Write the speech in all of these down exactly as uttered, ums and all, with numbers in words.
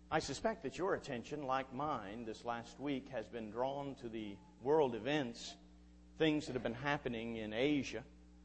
I suspect that your attention, like mine, this last week has been drawn to the world events, things that have been happening in Asia.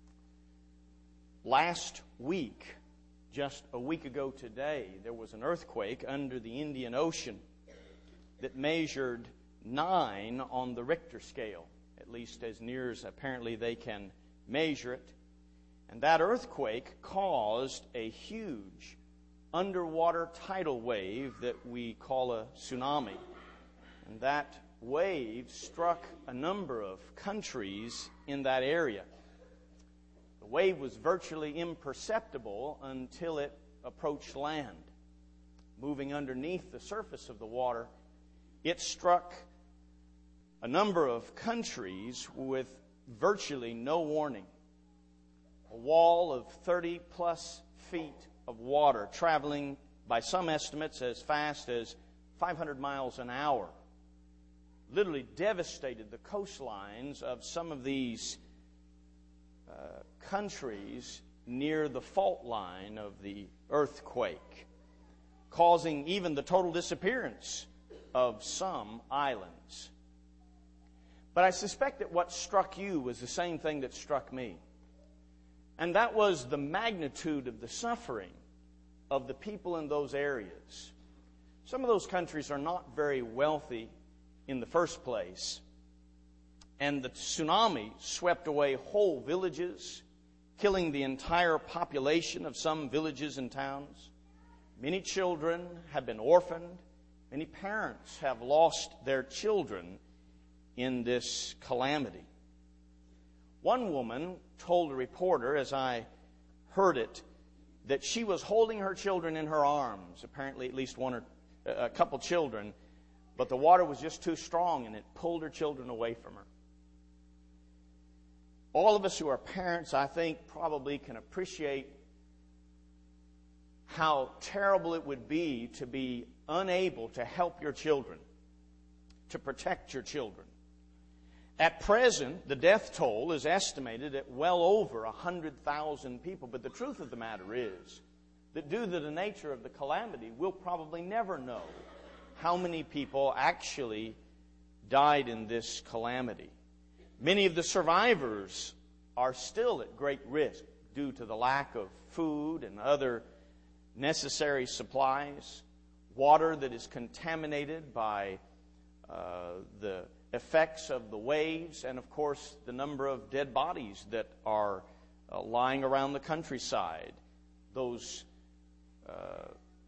Last week, just a week ago today, there was an earthquake under the Indian Ocean that measured nine on the Richter scale, at least as near as apparently they can measure it. And that earthquake caused a huge underwater tidal wave that we call a tsunami. And that wave struck a number of countries in that area. The wave was virtually imperceptible until it approached land. Moving underneath the surface of the water, it struck a number of countries with virtually no warning. A wall of thirty plus feet of water traveling, by some estimates, as fast as five hundred miles an hour, literally devastated the coastlines of some of these uh, countries near the fault line of the earthquake, causing even the total disappearance of some islands. But I suspect that what struck you was the same thing that struck me. And that was the magnitude of the suffering of the people in those areas. Some of those countries are not very wealthy in the first place. And the tsunami swept away whole villages, killing the entire population of some villages and towns. Many children have been orphaned. Many parents have lost their children in this calamity. One woman told a reporter, as I heard it, that she was holding her children in her arms, apparently at least one or a couple children, but the water was just too strong and it pulled her children away from her. All of us who are parents, I think, probably can appreciate how terrible it would be to be unable to help your children, to protect your children. At present, the death toll is estimated at well over one hundred thousand people. But the truth of the matter is that due to the nature of the calamity, we'll probably never know how many people actually died in this calamity. Many of the survivors are still at great risk due to the lack of food and other necessary supplies, water that is contaminated by uh, the effects of the waves, and of course the number of dead bodies that are uh, lying around the countryside. Those uh,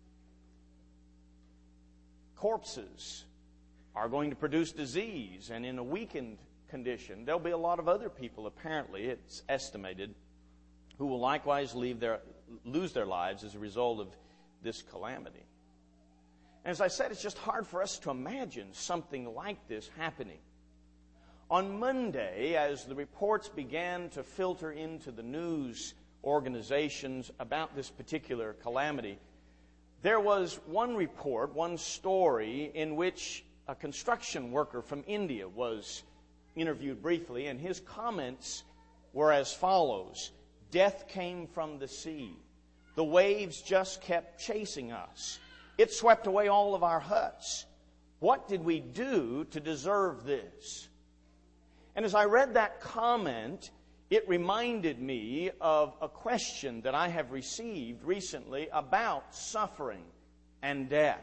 corpses are going to produce disease, and in a weakened condition, there'll be a lot of other people, apparently, it's estimated, who will likewise leave their, lose their lives as a result of this calamity. And as I said, it's just hard for us to imagine something like this happening. On Monday, as the reports began to filter into the news organizations about this particular calamity, there was one report, one story, in which a construction worker from India was interviewed briefly, and his comments were as follows. Death came from the sea. The waves just kept chasing us. It swept away all of our huts. What did we do to deserve this? And as I read that comment, it reminded me of a question that I have received recently about suffering and death.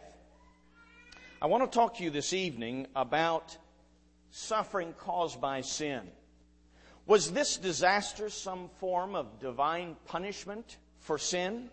I want to talk to you this evening about suffering caused by sin. Was this disaster some form of divine punishment for sin?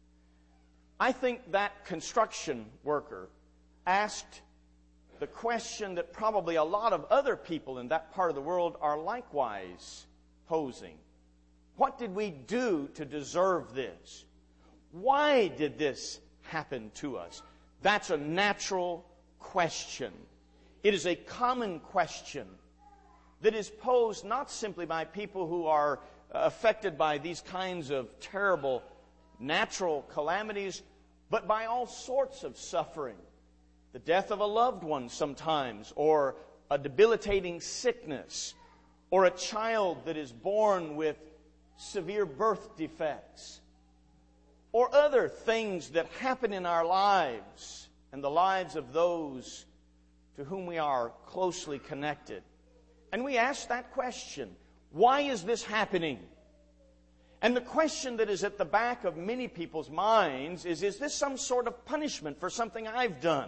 I think that construction worker asked the question that probably a lot of other people in that part of the world are likewise posing. What did we do to deserve this? Why did this happen to us? That's a natural question. It is a common question that is posed not simply by people who are affected by these kinds of terrible natural calamities, but by all sorts of suffering. The death of a loved one sometimes, or a debilitating sickness, or a child that is born with severe birth defects, or other things that happen in our lives and the lives of those to whom we are closely connected. And we ask that question, why is this happening? And the question that is at the back of many people's minds is, is this some sort of punishment for something I've done?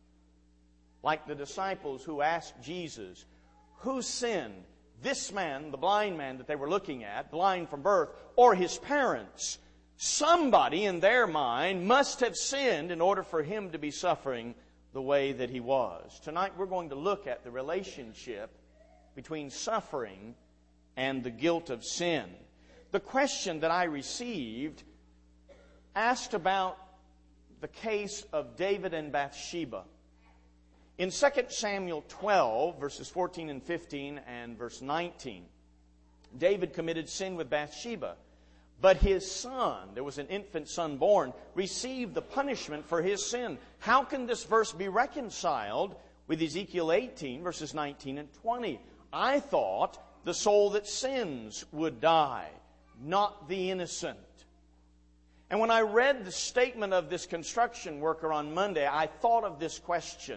Like the disciples who asked Jesus, who sinned, this man, the blind man that they were looking at, blind from birth, or his parents? Somebody in their mind must have sinned in order for him to be suffering the way that he was. Tonight we're going to look at the relationship between suffering and the guilt of sin. The question that I received asked about the case of David and Bathsheba. In Second Samuel twelve, verses fourteen and fifteen and verse nineteen, David committed sin with Bathsheba. But his son, there was an infant son born, received the punishment for his sin. How can this verse be reconciled with Ezekiel eighteen, verses nineteen and twenty? I thought the soul that sins would die, not the innocent. And when I read the statement of this construction worker on Monday, I thought of this question.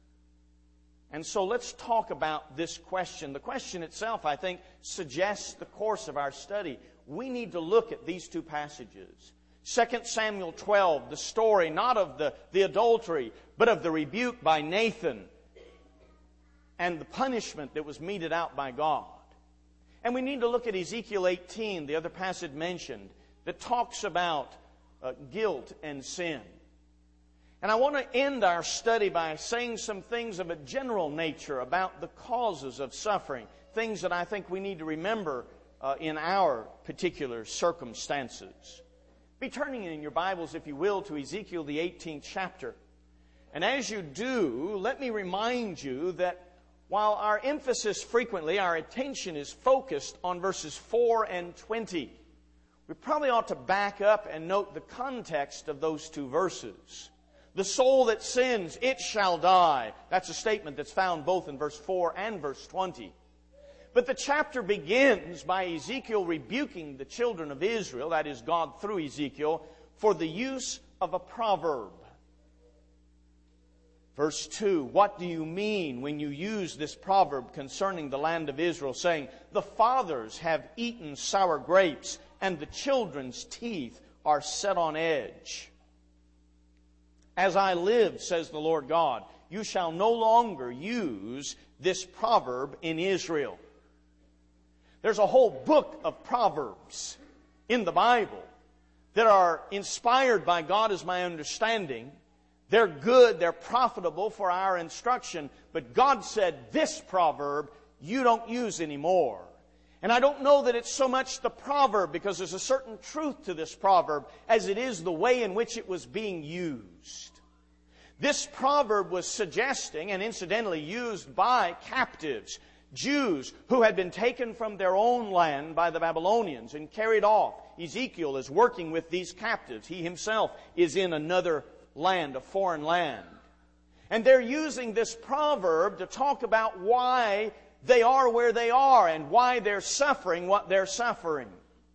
And so let's talk about this question. The question itself, I think, suggests the course of our study. We need to look at these two passages. Second Samuel twelve, the story not of the, the adultery, but of the rebuke by Nathan and the punishment that was meted out by God. And we need to look at Ezekiel eighteen, the other passage mentioned, that talks about uh, guilt and sin. And I want to end our study by saying some things of a general nature about the causes of suffering, things that I think we need to remember uh, in our particular circumstances. Be turning in your Bibles, if you will, to Ezekiel, the eighteenth chapter. And as you do, let me remind you that while our emphasis frequently, our attention is focused on verses four and twenty, we probably ought to back up and note the context of those two verses. The soul that sins, it shall die. That's a statement that's found both in verse four and verse twenty. But the chapter begins by Ezekiel rebuking the children of Israel, that is God through Ezekiel, for the use of a proverb. Verse two, what do you mean when you use this proverb concerning the land of Israel, saying, the fathers have eaten sour grapes, and the children's teeth are set on edge? As I live, says the Lord God, you shall no longer use this proverb in Israel. There's a whole book of proverbs in the Bible that are inspired by God, as my understanding. They're good, they're profitable for our instruction. But God said, this proverb you don't use anymore. And I don't know that it's so much the proverb, because there's a certain truth to this proverb, as it is the way in which it was being used. This proverb was suggesting, and incidentally used by captives, Jews who had been taken from their own land by the Babylonians and carried off. Ezekiel is working with these captives. He himself is in another land, a foreign land. And they're using this proverb to talk about why they are where they are and why they're suffering what they're suffering.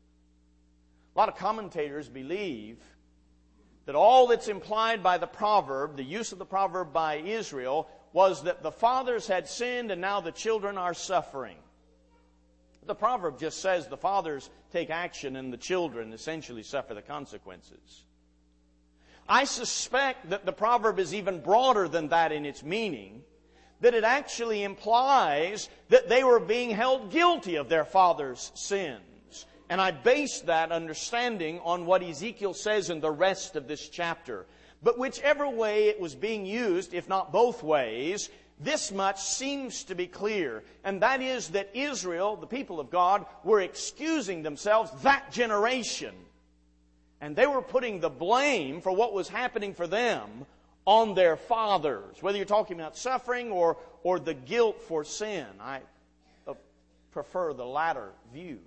A lot of commentators believe that all that's implied by the proverb, the use of the proverb by Israel, was that the fathers had sinned and now the children are suffering. The proverb just says the fathers take action and the children essentially suffer the consequences. I suspect that the proverb is even broader than that in its meaning, that it actually implies that they were being held guilty of their father's sins. And I base that understanding on what Ezekiel says in the rest of this chapter. But whichever way it was being used, if not both ways, this much seems to be clear. And that is that Israel, the people of God, were excusing themselves, that generation. And they were putting the blame for what was happening for them on their fathers. Whether you're talking about suffering or, or the guilt for sin. I prefer the latter view.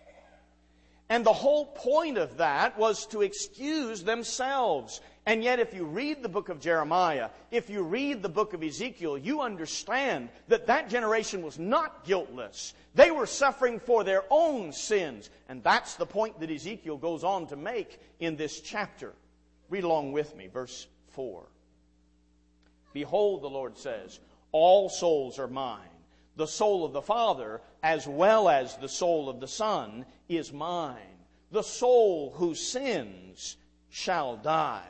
And the whole point of that was to excuse themselves. And yet if you read the book of Jeremiah, if you read the book of Ezekiel, you understand that that generation was not guiltless. They were suffering for their own sins. And that's the point that Ezekiel goes on to make in this chapter. Read along with me, verse four. Behold, the Lord says, all souls are mine. The soul of the Father, as well as the soul of the Son, is mine. The soul who sins shall die.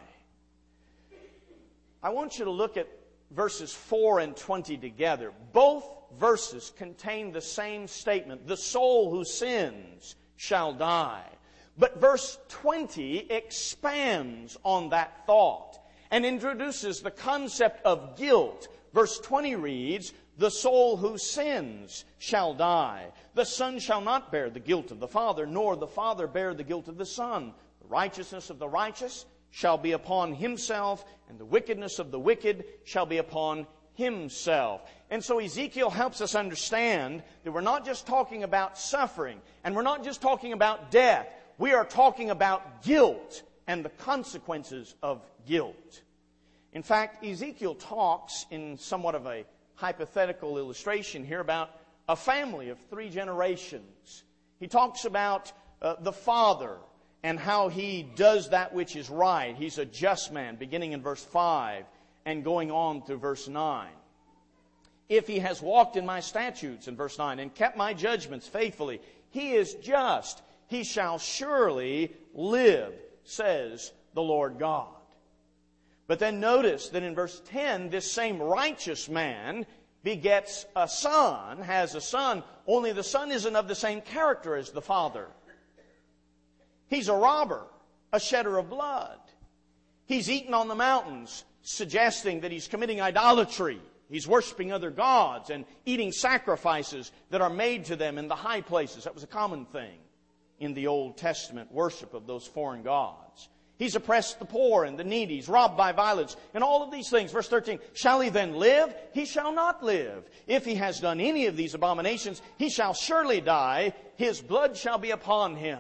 I want you to look at verses four and twenty together. Both verses contain the same statement. The soul who sins shall die. But verse twenty expands on that thought and introduces the concept of guilt. Verse twenty reads, the soul who sins shall die. The Son shall not bear the guilt of the Father, nor the Father bear the guilt of the Son. The righteousness of the righteous shall be upon himself, and the wickedness of the wicked shall be upon himself. And so Ezekiel helps us understand that we're not just talking about suffering, and we're not just talking about death. We are talking about guilt and the consequences of guilt. In fact, Ezekiel talks in somewhat of a hypothetical illustration here about a family of three generations. He talks about uh, the father and how he does that which is right. He's a just man, beginning in verse five and going on through verse nine. If he has walked in my statutes, in verse nine, and kept my judgments faithfully, he is just. He shall surely live, says the Lord God. But then notice that in verse ten, this same righteous man begets a son, has a son, only the son isn't of the same character as the father. He's a robber, a shedder of blood. He's eaten on the mountains, suggesting that he's committing idolatry. He's worshiping other gods and eating sacrifices that are made to them in the high places. That was a common thing in the Old Testament worship of those foreign gods. He's oppressed the poor and the needy. He's robbed by violence. And all of these things. Verse thirteen, shall he then live? He shall not live. If he has done any of these abominations, he shall surely die. His blood shall be upon him.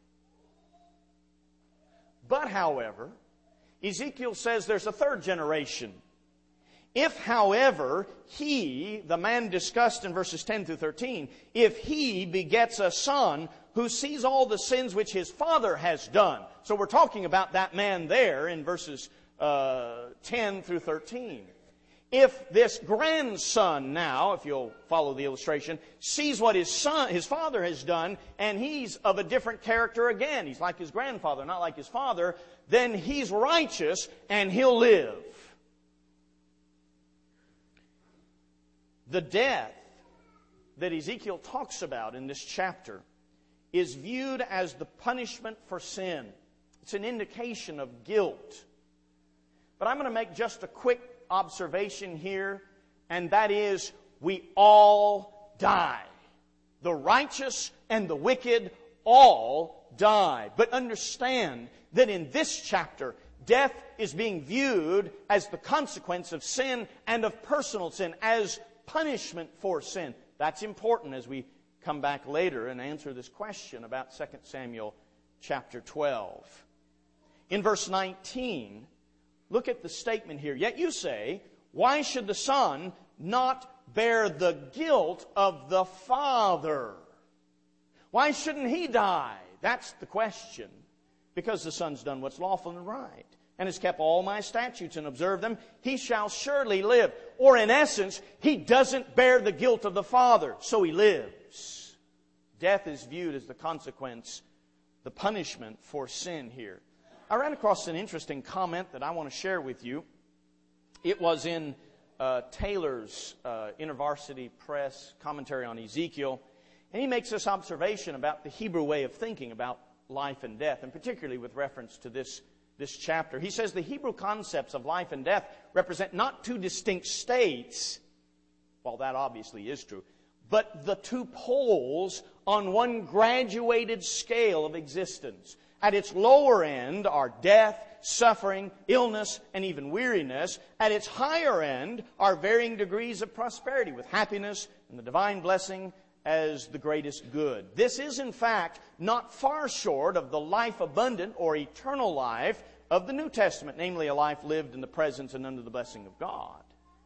But, however, Ezekiel says there's a third generation. If, however, he, the man discussed in verses ten through thirteen, if he begets a son who sees all the sins which his father has done. So we're talking about that man there in verses uh, ten through thirteen. If this grandson now, if you'll follow the illustration, sees what his son, his father has done, and he's of a different character again, he's like his grandfather, not like his father, then he's righteous and he'll live. The death that Ezekiel talks about in this chapter is viewed as the punishment for sin. It's an indication of guilt. But I'm going to make just a quick observation here, and that is, we all die. The righteous and the wicked all die. But understand that in this chapter, death is being viewed as the consequence of sin and of personal sin, as punishment for sin. That's important as we come back later and answer this question about Second Samuel chapter twelve. In verse nineteen, look at the statement here. Yet you say, why should the son not bear the guilt of the father? Why shouldn't he die? That's the question. Because the son's done what's lawful and right, and has kept all my statutes and observed them, he shall surely live. Or in essence, he doesn't bear the guilt of the father, so he lives. Death is viewed as the consequence, the punishment for sin here. I ran across an interesting comment that I want to share with you. It was in uh, Taylor's uh, InterVarsity Press commentary on Ezekiel, and he makes this observation about the Hebrew way of thinking about life and death, and particularly with reference to this This chapter. He says the Hebrew concepts of life and death represent not two distinct states, while that obviously is true, but the two poles on one graduated scale of existence. At its lower end are death, suffering, illness, and even weariness. At its higher end are varying degrees of prosperity, with happiness and the divine blessing as the greatest good. This is, in fact, not far short of the life abundant or eternal life of the New Testament, namely a life lived in the presence and under the blessing of God.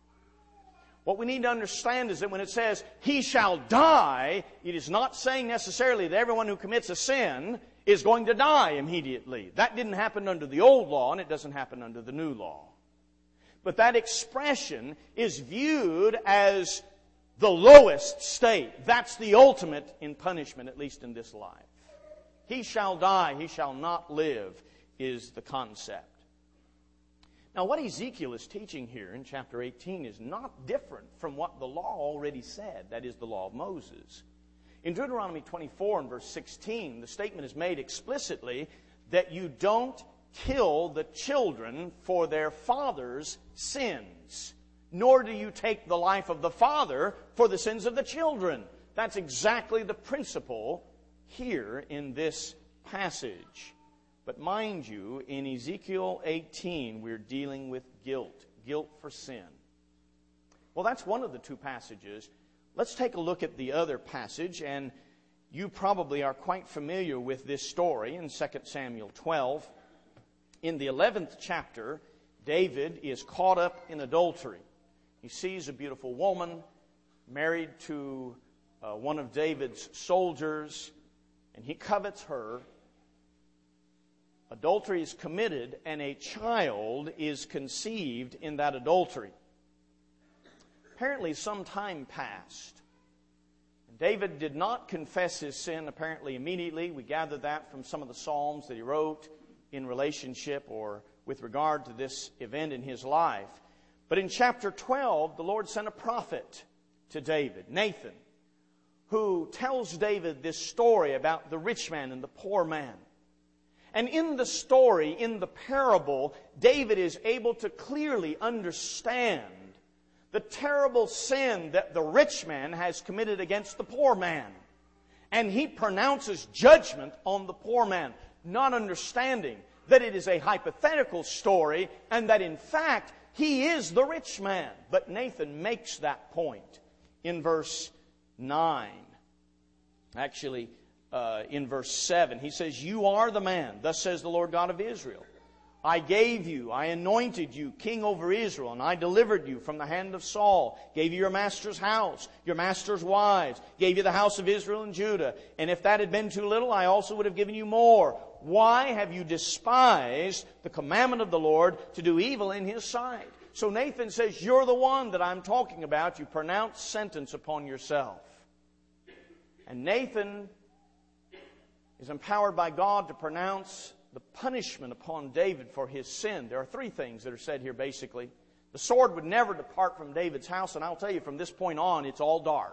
What we need to understand is that when it says, he shall die, it is not saying necessarily that everyone who commits a sin is going to die immediately. That didn't happen under the old law, and it doesn't happen under the new law. But that expression is viewed as the lowest state. That's the ultimate in punishment, at least in this life. He shall die, he shall not live, is the concept. Now, what Ezekiel is teaching here in chapter eighteen is not different from what the law already said, that is, the law of Moses. In Deuteronomy twenty-four and verse sixteen, the statement is made explicitly that you don't kill the children for their father's sins, nor do you take the life of the father for the sins of the children. That's exactly the principle here in this passage. But mind you, in Ezekiel eighteen, we're dealing with guilt, guilt for sin. Well, that's one of the two passages. Let's take a look at the other passage, and you probably are quite familiar with this story in Second Samuel twelve. In the eleventh chapter, David is caught up in adultery. He sees a beautiful woman married to uh, one of David's soldiers, and he covets her. Adultery is committed, and a child is conceived in that adultery. Apparently, some time passed. David did not confess his sin apparently immediately. We gather that from some of the Psalms that he wrote in relationship or with regard to this event in his life. But in chapter twelve, the Lord sent a prophet to David, Nathan, who tells David this story about the rich man and the poor man. And in the story, in the parable, David is able to clearly understand the terrible sin that the rich man has committed against the poor man. And he pronounces judgment on the poor man, not understanding that it is a hypothetical story and that in fact he is the rich man. But Nathan makes that point in verse nine. Actually, uh, in verse seven, he says, "You are the man, thus says the Lord God of Israel. I gave you, I anointed you king over Israel, and I delivered you from the hand of Saul, gave you your master's house, your master's wives, gave you the house of Israel and Judah. And if that had been too little, I also would have given you more. Why have you despised the commandment of the Lord to do evil in His sight?" So Nathan says, you're the one that I'm talking about. You pronounce sentence upon yourself. And Nathan is empowered by God to pronounce the punishment upon David for his sin. There are three things that are said here basically. The sword would never depart from David's house, and I'll tell you from this point on, it's all dark.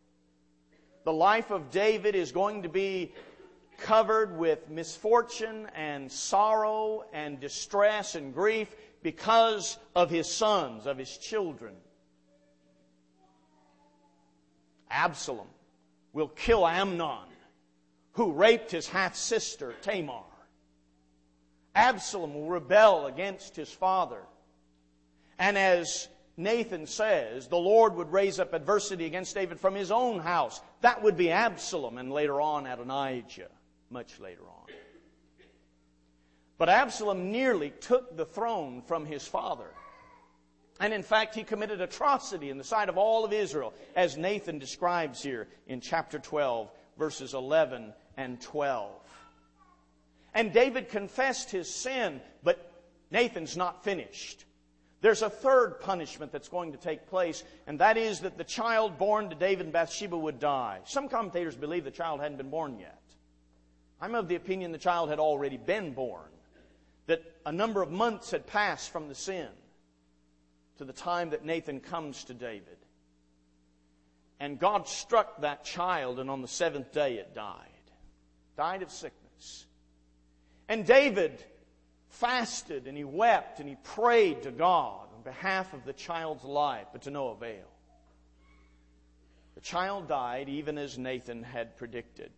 The life of David is going to be covered with misfortune and sorrow and distress and grief because of his sons, of his children. Absalom will kill Amnon, who raped his half-sister Tamar. Absalom will rebel against his father. And as Nathan says, the Lord would raise up adversity against David from his own house. That would be Absalom, and later on Adonijah, much later on. But Absalom nearly took the throne from his father. And in fact, he committed atrocity in the sight of all of Israel, as Nathan describes here in chapter twelve, verses eleven and twelve. And David confessed his sin, but Nathan's not finished. There's a third punishment that's going to take place, and that is that the child born to David and Bathsheba would die. Some commentators believe the child hadn't been born yet. I'm of the opinion the child had already been born, that a number of months had passed from the sin to the time that Nathan comes to David. And God struck that child, and on the seventh day it died. Died of sickness. And David fasted and he wept and he prayed to God on behalf of the child's life, but to no avail. The child died even as Nathan had predicted.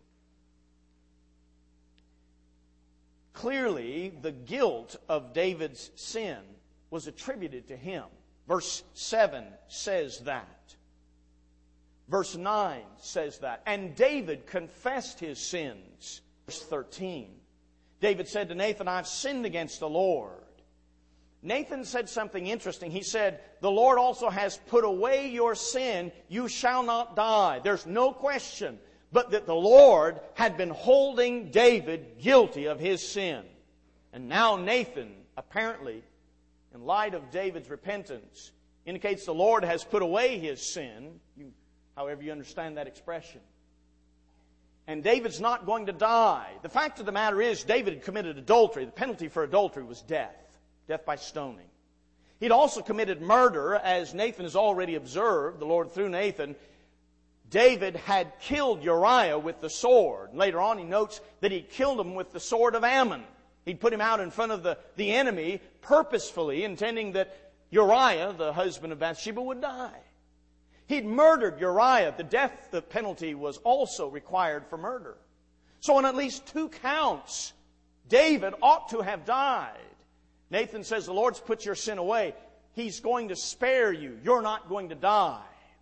Clearly, the guilt of David's sin was attributed to him. Verse seven says that. Verse nine says that. And David confessed his sins. Verse thirteen. David said to Nathan, I've sinned against the Lord. Nathan said something interesting. He said, the Lord also has put away your sin. You shall not die. There's no question but that the Lord had been holding David guilty of his sin. And now Nathan apparently in light of David's repentance, indicates the Lord has put away his sin, you, however you understand that expression. And David's not going to die. The fact of the matter is, David had committed adultery. The penalty for adultery was death. Death by stoning. He'd also committed murder, as Nathan has already observed, the Lord through Nathan. David had killed Uriah with the sword. Later on he notes that he'd killed him with the sword of Ammon. He'd put him out in front of the, the enemy purposefully, intending that Uriah, the husband of Bathsheba, would die. He'd murdered Uriah. The death the penalty was also required for murder. So on at least two counts, David ought to have died. Nathan says, the Lord's put your sin away. He's going to spare you. You're not going to die.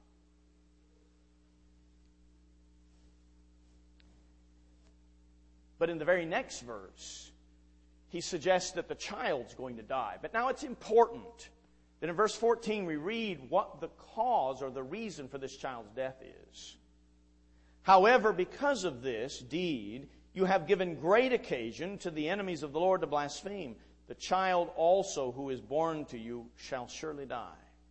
But in the very next verse, he suggests that the child's going to die. But now it's important that in verse fourteen we read what the cause or the reason for this child's death is. However, because of this deed, you have given great occasion to the enemies of the Lord to blaspheme. The child also who is born to you shall surely die.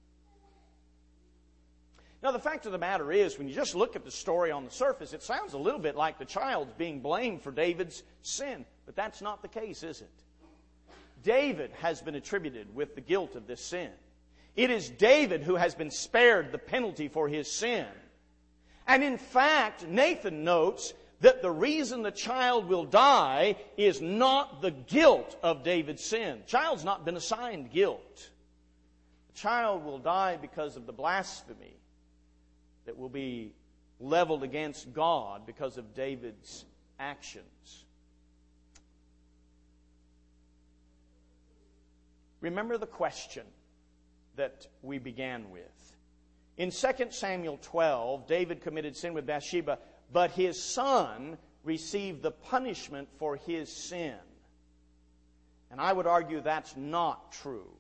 Now, the fact of the matter is, when you just look at the story on the surface, it sounds a little bit like the child's being blamed for David's sin. But that's not the case, is it? David has been attributed with the guilt of this sin. It is David who has been spared the penalty for his sin. And in fact, Nathan notes that the reason the child will die is not the guilt of David's sin. The child's not been assigned guilt. The child will die because of the blasphemy that will be leveled against God because of David's actions. Remember the question that we began with. In Second Samuel twelve, David committed sin with Bathsheba, but his son received the punishment for his sin. And I would argue that's not true.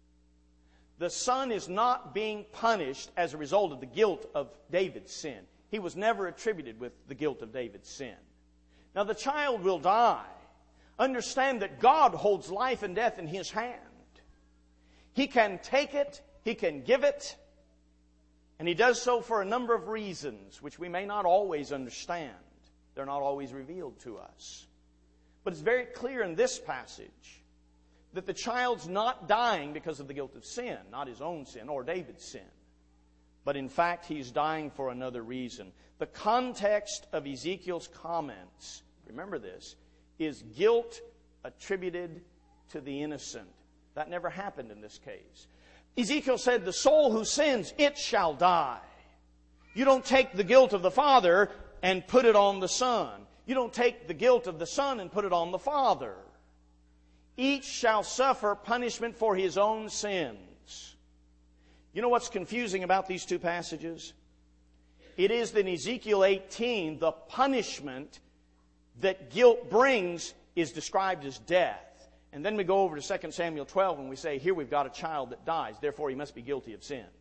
The son is not being punished as a result of the guilt of David's sin. He was never attributed with the guilt of David's sin. Now the child will die. Understand that God holds life and death in His hand. He can take it, He can give it, and He does so for a number of reasons, which we may not always understand. They're not always revealed to us. But it's very clear in this passage that the child's not dying because of the guilt of sin, not his own sin or David's sin. But in fact, he's dying for another reason. The context of Ezekiel's comments, remember this, is guilt attributed to the innocent. That never happened in this case. Ezekiel said, the soul who sins, it shall die. You don't take the guilt of the father and put it on the son. You don't take the guilt of the son and put it on the father. Each shall suffer punishment for his own sins. You know what's confusing about these two passages? It is that in Ezekiel eighteen, the punishment that guilt brings is described as death. And then we go over to Second Samuel twelve and we say, here we've got a child that dies, therefore he must be guilty of sin.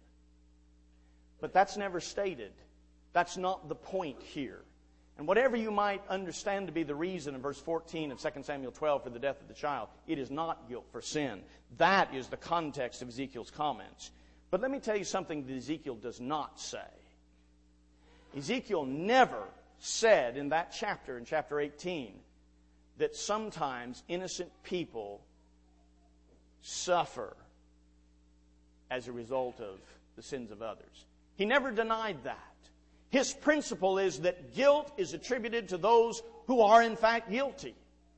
But that's never stated. That's not the point here. And whatever you might understand to be the reason in verse fourteen of Second Samuel twelve for the death of the child, it is not guilt for sin. That is the context of Ezekiel's comments. But let me tell you something that Ezekiel does not say. Ezekiel never said in that chapter, in chapter eighteen, that sometimes innocent people suffer as a result of the sins of others. He never denied that. His principle is that guilt is attributed to those who are in fact guilty.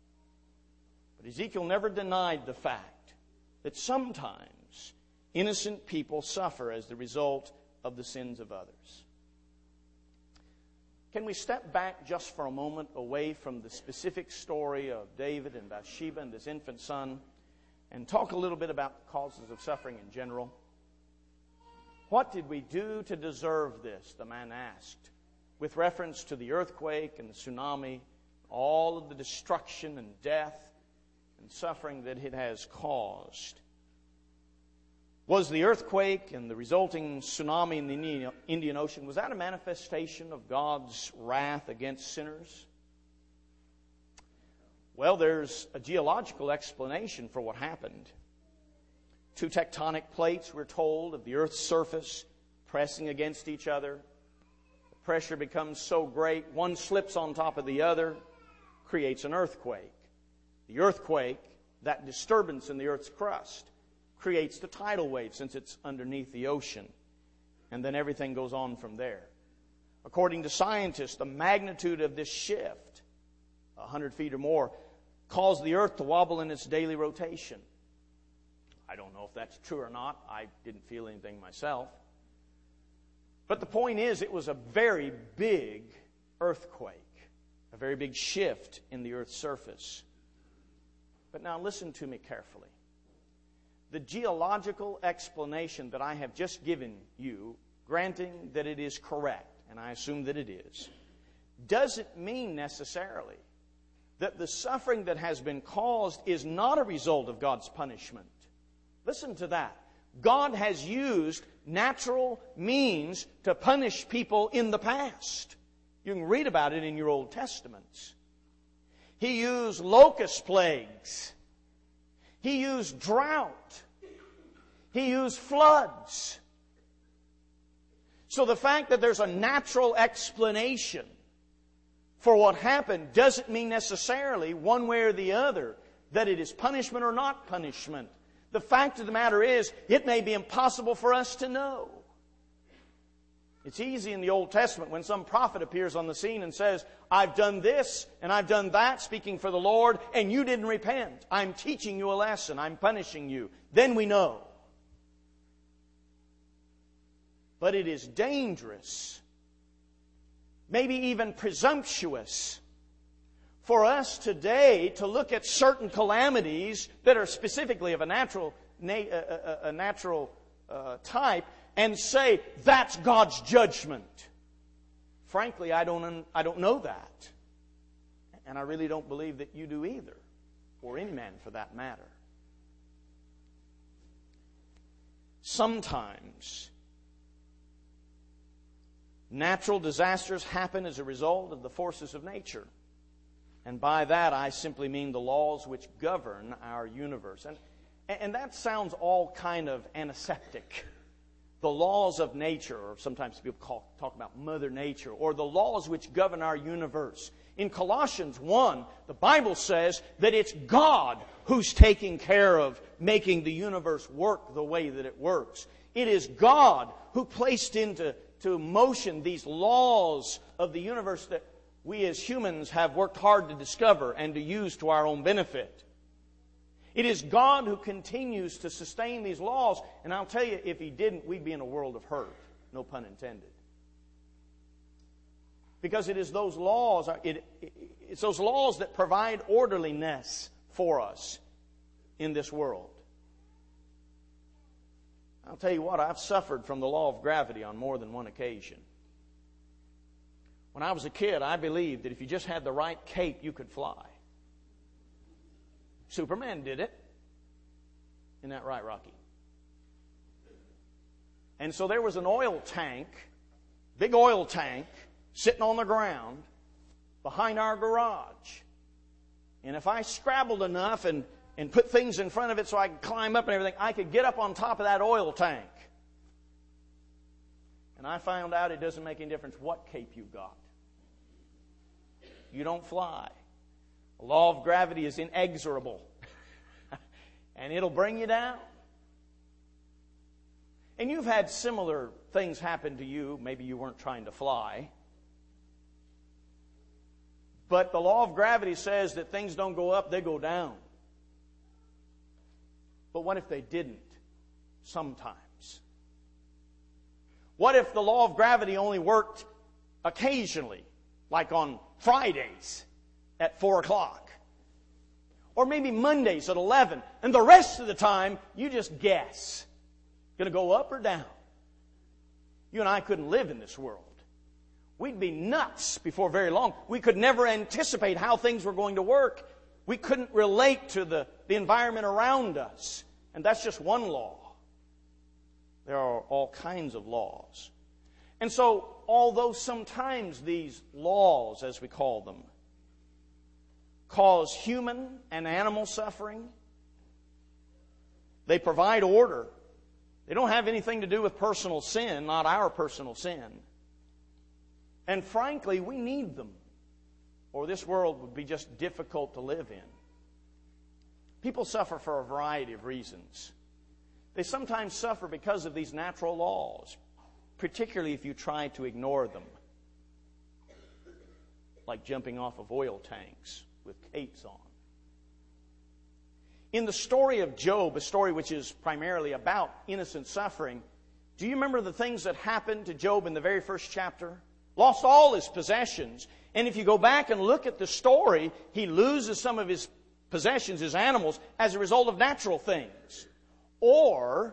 But Ezekiel never denied the fact that sometimes innocent people suffer as the result of the sins of others. Can we step back just for a moment away from the specific story of David and Bathsheba and this infant son and talk a little bit about the causes of suffering in general? What did we do to deserve this? The man asked, with reference to the earthquake and the tsunami, all of the destruction and death and suffering that it has caused. Was the earthquake and the resulting tsunami in the Indian Ocean, was that a manifestation of God's wrath against sinners? Well, there's a geological explanation for what happened. Two tectonic plates, we're told, of the earth's surface pressing against each other. The pressure becomes so great, one slips on top of the other, creates an earthquake. The earthquake, that disturbance in the earth's crust, creates the tidal wave since it's underneath the ocean. And then everything goes on from there. According to scientists, the magnitude of this shift, one hundred feet or more, caused the earth to wobble in its daily rotation. I don't know if that's true or not. I didn't feel anything myself. But the point is, it was a very big earthquake, a very big shift in the earth's surface. But now listen to me carefully. The geological explanation that I have just given you, granting that it is correct, and I assume that it is, doesn't mean necessarily that the suffering that has been caused is not a result of God's punishment. Listen to that. God has used natural means to punish people in the past. You can read about it in your Old Testaments. He used locust plagues. He used drought. He used floods. So the fact that there's a natural explanation for what happened doesn't mean necessarily, one way or the other, that it is punishment or not punishment. The fact of the matter is, it may be impossible for us to know. It's easy in the Old Testament when some prophet appears on the scene and says, I've done this and I've done that, speaking for the Lord, and you didn't repent. I'm teaching you a lesson. I'm punishing you. Then we know. But it is dangerous, maybe even presumptuous, for us today to look at certain calamities that are specifically of a natural, a, a natural uh, type and say, that's God's judgment. Frankly, I don't, I don't know that. And I really don't believe that you do either, or any man for that matter. Sometimes natural disasters happen as a result of the forces of nature. And by that, I simply mean the laws which govern our universe. And, and that sounds all kind of antiseptic. The laws of nature, or sometimes people call, talk about Mother Nature, or the laws which govern our universe. In Colossians one, the Bible says that it's God who's taking care of making the universe work the way that it works. It is God who placed into to motion these laws of the universe that we as humans have worked hard to discover and to use to our own benefit. It is God who continues to sustain these laws. And I'll tell you, if He didn't, we'd be in a world of hurt. No pun intended. Because it is those laws, it, it's those laws that provide orderliness for us in this world. I'll tell you what, I've suffered from the law of gravity on more than one occasion. When I was a kid, I believed that if you just had the right cape, you could fly. Superman did it. Isn't that right, Rocky? And so there was an oil tank, big oil tank, sitting on the ground behind our garage. And if I scrabbled enough and, and put things in front of it so I could climb up and everything, I could get up on top of that oil tank. And I found out it doesn't make any difference what cape you've got. You don't fly. The law of gravity is inexorable. And it'll bring you down. And you've had similar things happen to you. Maybe you weren't trying to fly. But the law of gravity says that things don't go up, they go down. But what if they didn't? Sometimes. What if the law of gravity only worked occasionally, like on Fridays at four o'clock? Or maybe Mondays at eleven, and the rest of the time, you just guess. Going to go up or down? You and I couldn't live in this world. We'd be nuts before very long. We could never anticipate how things were going to work. We couldn't relate to the, the environment around us. And that's just one law. There are all kinds of laws. And so, although sometimes these laws, as we call them, cause human and animal suffering, They provide order. They don't have anything to do with personal sin, not our personal sin. And frankly, we need them, or this world would be just difficult to live in. People suffer for a variety of reasons. They sometimes suffer because of these natural laws, particularly if you try to ignore them, like jumping off of oil tanks with capes on. In the story of Job, a story which is primarily about innocent suffering, do you remember the things that happened to Job in the very first chapter? Lost all his possessions. And if you go back and look at the story, he loses some of his possessions, his animals, as a result of natural things. Or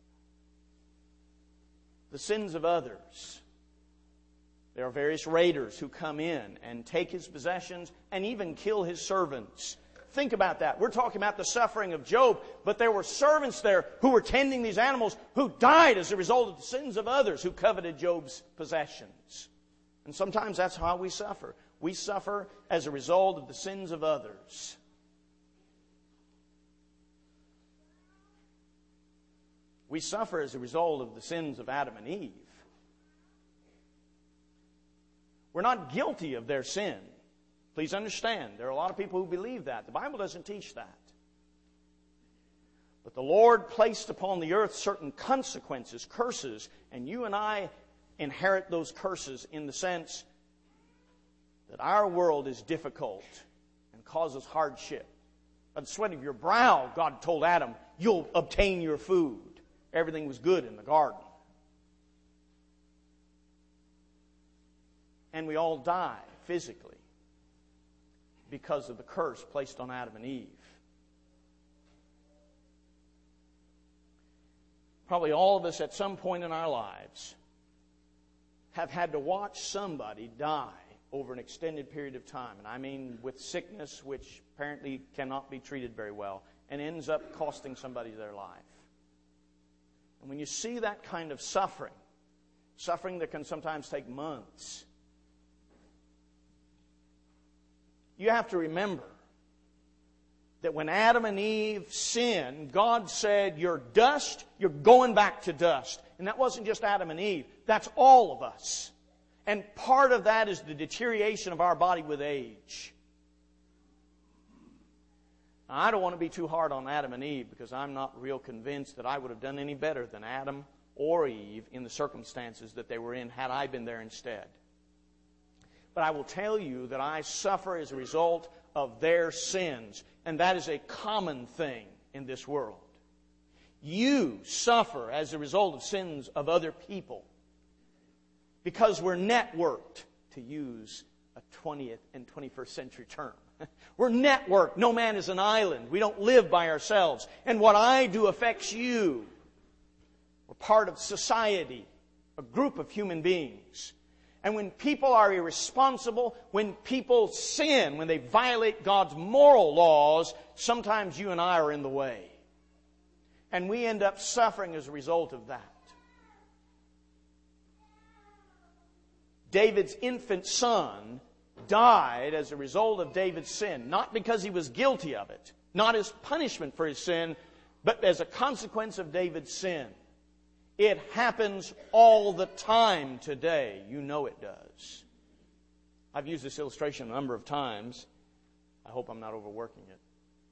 the sins of others. There are various raiders who come in and take his possessions and even kill his servants. Think about that. We're talking about the suffering of Job, but there were servants there who were tending these animals who died as a result of the sins of others who coveted Job's possessions. And sometimes that's how we suffer. We suffer as a result of the sins of others. We suffer as a result of the sins of Adam and Eve. We're not guilty of their sin. Please understand, there are a lot of people who believe that. The Bible doesn't teach that. But the Lord placed upon the earth certain consequences, curses, and you and I inherit those curses in the sense that our world is difficult and causes hardship. By the sweat of your brow, God told Adam, you'll obtain your food. Everything was good in the garden. And we all die physically because of the curse placed on Adam and Eve. Probably all of us at some point in our lives have had to watch somebody die over an extended period of time. And I mean with sickness which apparently cannot be treated very well and ends up costing somebody their life. And when you see that kind of suffering, suffering that can sometimes take months, you have to remember that when Adam and Eve sinned, God said, you're dust, you're going back to dust. And that wasn't just Adam and Eve, that's all of us. And part of that is the deterioration of our body with age. Now, I don't want to be too hard on Adam and Eve because I'm not real convinced that I would have done any better than Adam or Eve in the circumstances that they were in had I been there instead. But I will tell you that I suffer as a result of their sins. And that is a common thing in this world. You suffer as a result of sins of other people. Because we're networked, to use a twentieth and twenty-first century term. We're networked. No man is an island. We don't live by ourselves. And what I do affects you. We're part of society, a group of human beings. And when people are irresponsible, when people sin, when they violate God's moral laws, sometimes you and I are in the way. And we end up suffering as a result of that. David's infant son died as a result of David's sin, not because he was guilty of it, not as punishment for his sin, but as a consequence of David's sin. It happens all the time today. You know it does. I've used this illustration a number of times. I hope I'm not overworking it.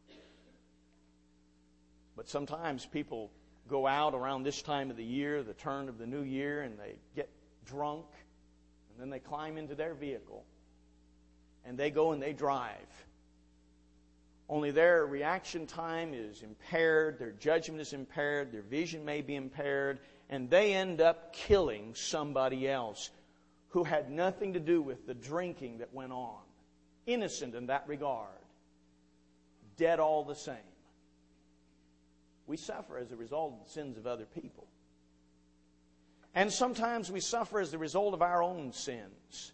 But sometimes people go out around this time of the year, the turn of the new year, and they get drunk, and then they climb into their vehicle, and they go and they drive. Only their reaction time is impaired, their judgment is impaired, their vision may be impaired, and they end up killing somebody else who had nothing to do with the drinking that went on. Innocent in that regard. Dead all the same. We suffer as a result of the sins of other people. And sometimes we suffer as a result of our own sins.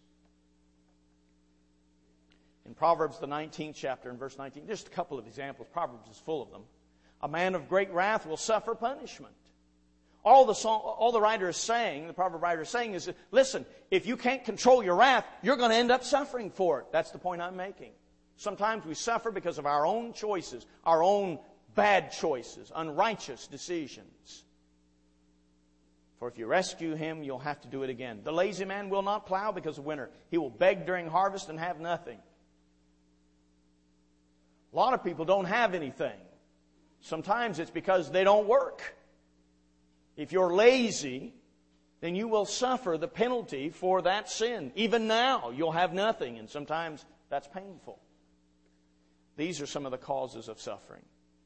In Proverbs, the nineteenth chapter, in verse nineteen, just a couple of examples. Proverbs is full of them. A man of great wrath will suffer punishment. All the song, all the writer is saying, the proverb writer is saying is, listen, if you can't control your wrath, you're going to end up suffering for it. That's the point I'm making. Sometimes we suffer because of our own choices, our own bad choices, unrighteous decisions. For if you rescue him, you'll have to do it again. The lazy man will not plow because of winter. He will beg during harvest and have nothing. A lot of people don't have anything. Sometimes it's because they don't work. If you're lazy, then you will suffer the penalty for that sin. Even now, you'll have nothing, and sometimes that's painful. These are some of the causes of suffering.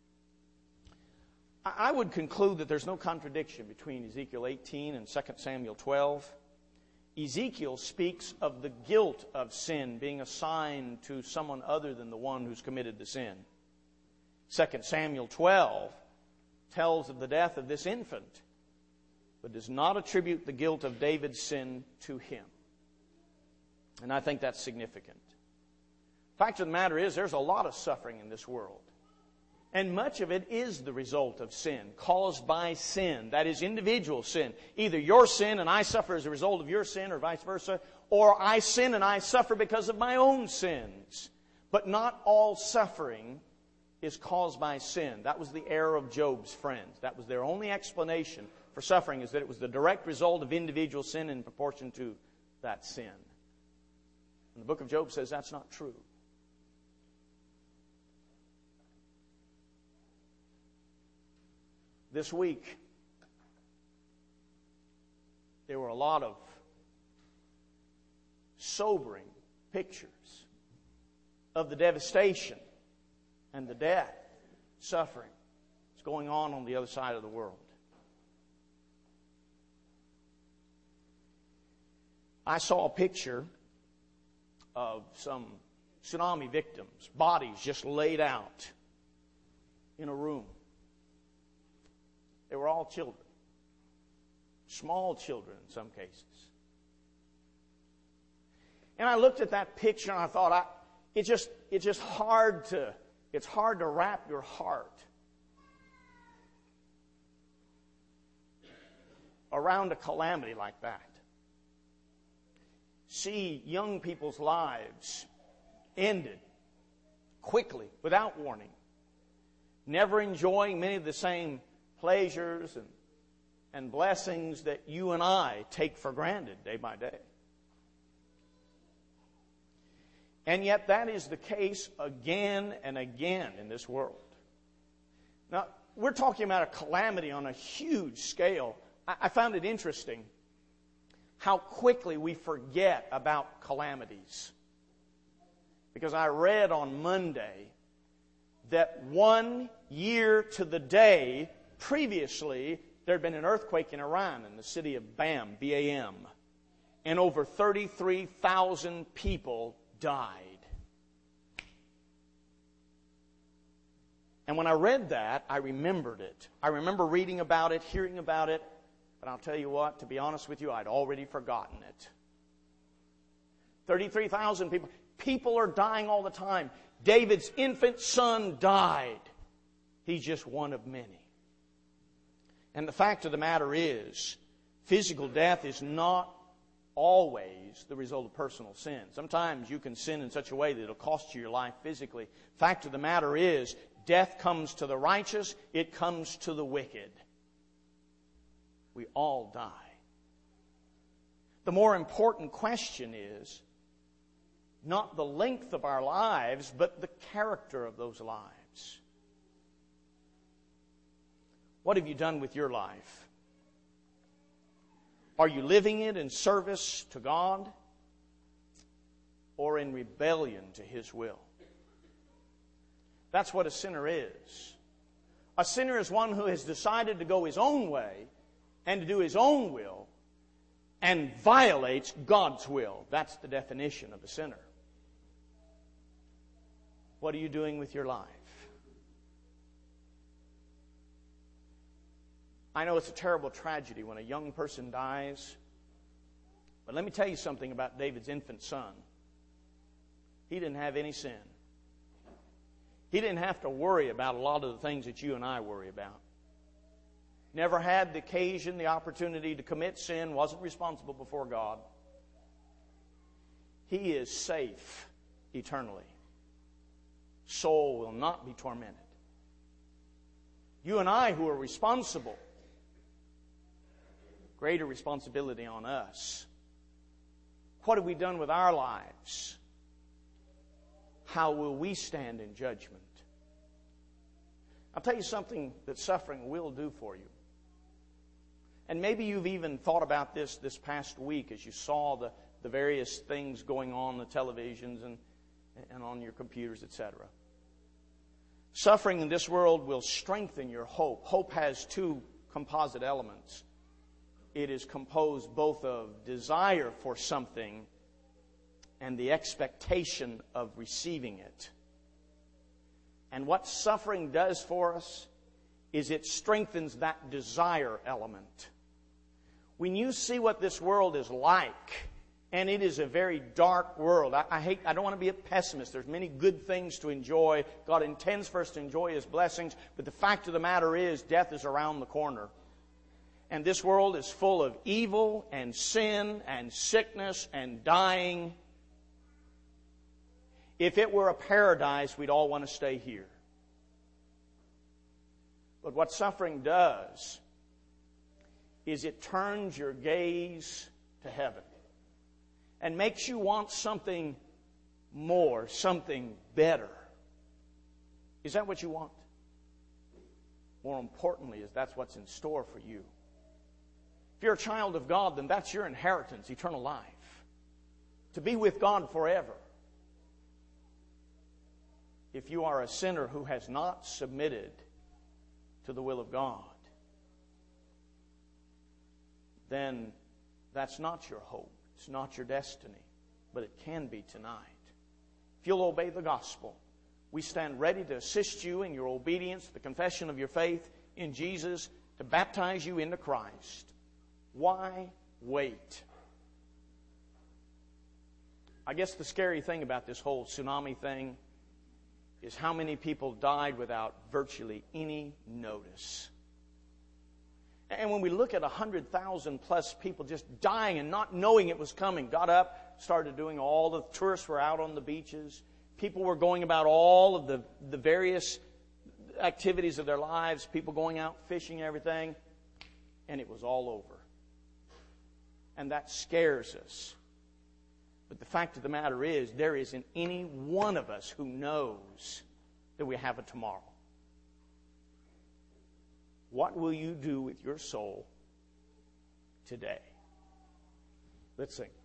I would conclude that there's no contradiction between Ezekiel eighteen and Second Samuel twelve. Ezekiel speaks of the guilt of sin being assigned to someone other than the one who's committed the sin. Second Samuel twelve tells of the death of this infant, but does not attribute the guilt of David's sin to him. And I think that's significant. The fact of the matter is, there's a lot of suffering in this world. And much of it is the result of sin, caused by sin. That is individual sin. Either your sin and I suffer as a result of your sin, or vice versa, or I sin and I suffer because of my own sins. But not all suffering is caused by sin. That was the error of Job's friends. That was their only explanation for suffering, is that it was the direct result of individual sin in proportion to that sin. And the book of Job says that's not true. This week, there were a lot of sobering pictures of the devastation and the death, suffering that's going on on the other side of the world. I saw a picture of some tsunami victims, bodies just laid out in a room. They were all children. Small children in some cases. And I looked at that picture and I thought, I, it just, it's just hard to, it's hard to wrap your heart around a calamity like that. See young people's lives ended quickly, without warning. Never enjoying many of the same pleasures and, and blessings that you and I take for granted day by day. And yet that is the case again and again in this world. Now, we're talking about a calamity on a huge scale. I, I found it interesting how quickly we forget about calamities. Because I read on Monday that one year to the day previously, there had been an earthquake in Iran in the city of Bam, B A M, and over thirty-three thousand people died. And when I read that, I remembered it. I remember reading about it, hearing about it, but I'll tell you what, to be honest with you, I'd already forgotten it. thirty-three thousand people. People are dying all the time. David's infant son died. He's just one of many. And the fact of the matter is, physical death is not always the result of personal sin. Sometimes you can sin in such a way that it'll cost you your life physically. Fact of the matter is, death comes to the righteous, it comes to the wicked. We all die. The more important question is not the length of our lives, but the character of those lives. What have you done with your life? Are you living it in service to God or in rebellion to His will? That's what a sinner is. A sinner is one who has decided to go his own way and to do his own will and violates God's will. That's the definition of a sinner. What are you doing with your life? I know it's a terrible tragedy when a young person dies, but let me tell you something about David's infant son. He didn't have any sin. He didn't have to worry about a lot of the things that you and I worry about. Never had the occasion, the opportunity to commit sin, wasn't responsible before God. He is safe eternally. Soul will not be tormented. You and I who are responsible. Greater responsibility on us. What have we done with our lives? How will we stand in judgment? I'll tell you something that suffering will do for you. And maybe you've even thought about this this past week as you saw the, the various things going on, the televisions and, and on your computers, et cetera. Suffering in this world will strengthen your hope. Hope has two composite elements. It is composed both of desire for something and the expectation of receiving it. And what suffering does for us is it strengthens that desire element. When you see what this world is like, and it is a very dark world. I, I hate. I don't want to be a pessimist. There's many good things to enjoy. God intends for us to enjoy His blessings. But the fact of the matter is, death is around the corner. And this world is full of evil and sin and sickness and dying. If it were a paradise, we'd all want to stay here. But what suffering does is it turns your gaze to heaven and makes you want something more, something better. Is that what you want? More importantly, is that's what's in store for you. If you're a child of God, then that's your inheritance, eternal life. To be with God forever. If you are a sinner who has not submitted to the will of God, then that's not your hope. It's not your destiny. But it can be tonight. If you'll obey the gospel, we stand ready to assist you in your obedience, the confession of your faith in Jesus, to baptize you into Christ. Why wait? I guess the scary thing about this whole tsunami thing is how many people died without virtually any notice. And when we look at one hundred thousand plus people just dying and not knowing it was coming, got up, started doing all the tourists were out on the beaches. People were going about all of the, the various activities of their lives, people going out fishing and everything, and it was all over. And that scares us. But the fact of the matter is, there isn't any one of us who knows that we have a tomorrow. What will you do with your soul today? Let's sing.